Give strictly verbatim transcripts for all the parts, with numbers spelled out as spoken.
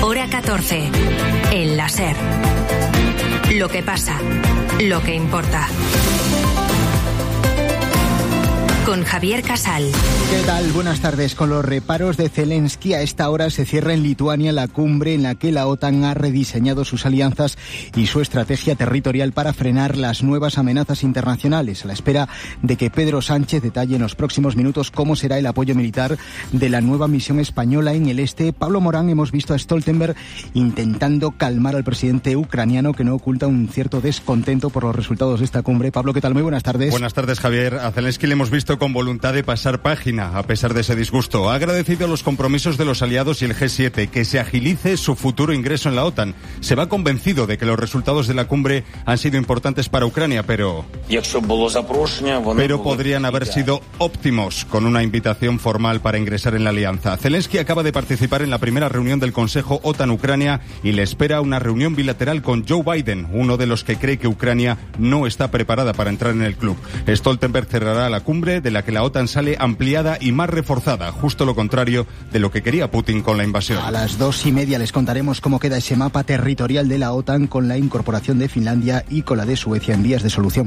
Hora catorce. El la SER. Lo que pasa, lo que importa. Con Javier Casal. ¿Qué tal? Buenas tardes. Con los reparos de Zelensky, a esta hora se cierra en Lituania la cumbre en la que la OTAN ha rediseñado sus alianzas y su estrategia territorial para frenar las nuevas amenazas internacionales, a la espera de que Pedro Sánchez detalle en los próximos minutos cómo será el apoyo militar de la nueva misión española en el este. Pablo Morán, hemos visto a Stoltenberg intentando calmar al presidente ucraniano, que no oculta un cierto descontento por los resultados de esta cumbre. Pablo, ¿qué tal? Muy buenas tardes. Buenas tardes, Javier. A Zelensky le hemos visto con voluntad de pasar página, a pesar de ese disgusto. Ha agradecido los compromisos de los aliados y el G siete, que se agilice su futuro ingreso en la OTAN. Se va convencido de que los resultados de la cumbre han sido importantes para Ucrania, pero... Pero podrían haber sido óptimos con una invitación formal para ingresar en la alianza. Zelensky acaba de participar en la primera reunión del Consejo OTAN-Ucrania y le espera una reunión bilateral con Joe Biden, uno de los que cree que Ucrania no está preparada para entrar en el club. Stoltenberg cerrará la cumbre, de la que la OTAN sale ampliada y más reforzada, justo lo contrario de lo que quería Putin con la invasión. A las dos y media les contaremos cómo queda ese mapa territorial de la OTAN con la incorporación de Finlandia y con la de Suecia en vías de solución.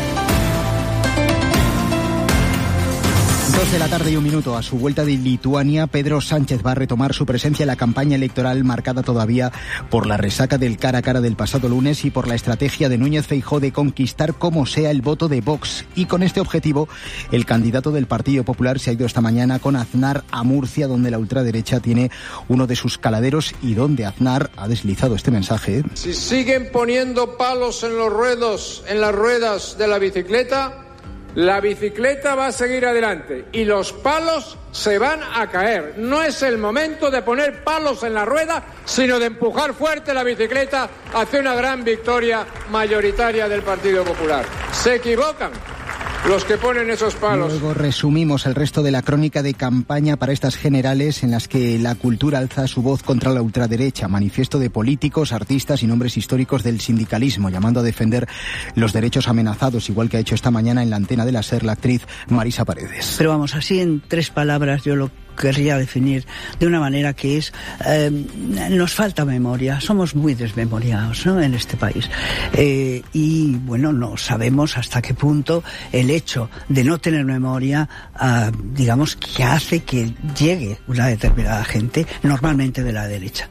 dos de la tarde y un minuto. A su vuelta de Lituania, Pedro Sánchez va a retomar su presencia en la campaña electoral, marcada todavía por la resaca del cara a cara del pasado lunes y por la estrategia de Núñez Feijóo de conquistar como sea el voto de Vox. Y con este objetivo, el candidato del Partido Popular se ha ido esta mañana con Aznar a Murcia, donde la ultraderecha tiene uno de sus caladeros y donde Aznar ha deslizado este mensaje. Si siguen poniendo palos en los ruedos, en las ruedas de la bicicleta, la bicicleta va a seguir adelante y los palos se van a caer. No es el momento de poner palos en la rueda, sino de empujar fuerte la bicicleta hacia una gran victoria mayoritaria del Partido Popular. Se equivocan los que ponen esos palos. Luego resumimos el resto de la crónica de campaña para estas generales, en las que la cultura alza su voz contra la ultraderecha. Manifiesto de políticos, artistas y nombres históricos del sindicalismo, llamando a defender los derechos amenazados, igual que ha hecho esta mañana en la antena de la SER la actriz Marisa Paredes. Pero vamos, así en tres palabras yo lo querría definir de una manera que es, eh, nos falta memoria, somos muy desmemoriados, ¿no?, en este país. Eh, y bueno, no sabemos hasta qué punto el hecho de no tener memoria, eh, digamos, que hace que llegue una determinada gente, normalmente de la derecha.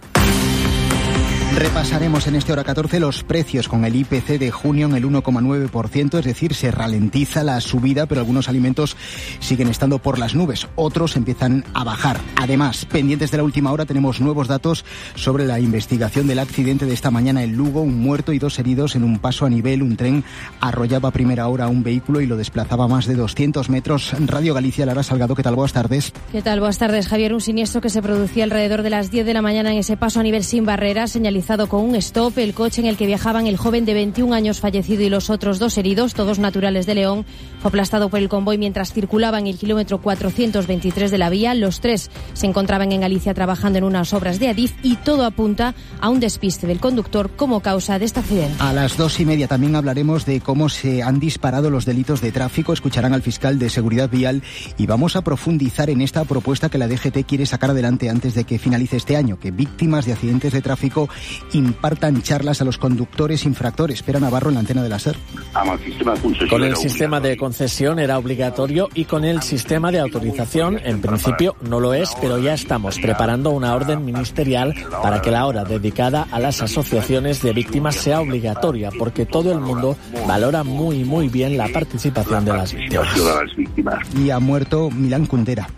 Repasaremos en este Hora catorce los precios, con el I P C de junio en el uno coma nueve por ciento, es decir, se ralentiza la subida, pero algunos alimentos siguen estando por las nubes, otros empiezan a bajar. Además, pendientes de la última hora, tenemos nuevos datos sobre la investigación del accidente de esta mañana en Lugo, un muerto y dos heridos en un paso a nivel. Un tren arrollaba a primera hora a un vehículo y lo desplazaba más de doscientos metros. Radio Galicia, Lara Salgado, ¿qué tal? Buenas tardes. ¿Qué tal? Buenas tardes, Javier. Un siniestro que se producía alrededor de las diez de la mañana en ese paso a nivel sin barreras, señalizado con un stop. El coche en el que viajaban el joven de veintiún años fallecido y los otros dos heridos, todos naturales de León, fue aplastado por el convoy mientras circulaba en el kilómetro cuatrocientos veintitrés de la vía. Los tres se encontraban en Galicia trabajando en unas obras de Adif y todo apunta a un despiste del conductor como causa de este accidente. A las dos y media también hablaremos de cómo se han disparado los delitos de tráfico. Escucharán al fiscal de Seguridad Vial y vamos a profundizar en esta propuesta que la D G T quiere sacar adelante antes de que finalice este año, que víctimas de accidentes de tráfico impartan charlas a los conductores infractores. Pera Navarro en la antena de la SER. Con el sistema de concesión era obligatorio y con el sistema de autorización, en principio, no lo es, pero ya estamos preparando una orden ministerial para que la hora dedicada a las asociaciones de víctimas sea obligatoria, porque todo el mundo valora muy, muy bien la participación de las víctimas. Y ha muerto Milán Kundera.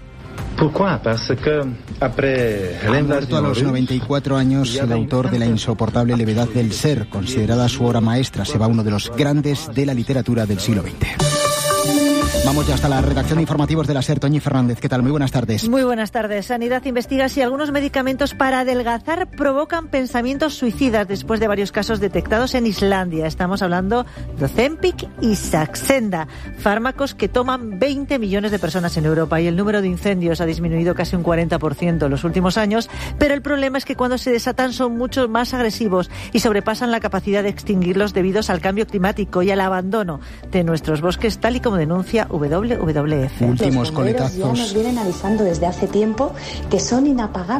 Ha muerto a los noventa y cuatro años el autor de La insoportable levedad del ser, considerada su obra maestra. Se va uno de los grandes de la literatura del siglo veinte. Vamos ya hasta la redacción de informativos de la SER. Toñi Fernández, ¿qué tal? Muy buenas tardes. Muy buenas tardes. Sanidad investiga si algunos medicamentos para adelgazar provocan pensamientos suicidas después de varios casos detectados en Islandia. Estamos hablando de Ozempic y Saxenda, fármacos que toman veinte millones de personas en Europa, y el número de incendios ha disminuido casi un cuarenta por ciento en los últimos años, pero el problema es que cuando se desatan son mucho más agresivos y sobrepasan la capacidad de extinguirlos debido al cambio climático y al abandono de nuestros bosques, tal y como denuncia W W F. Últimos coletazos. Ya nos vienen avisando desde hace tiempo que son inapagables.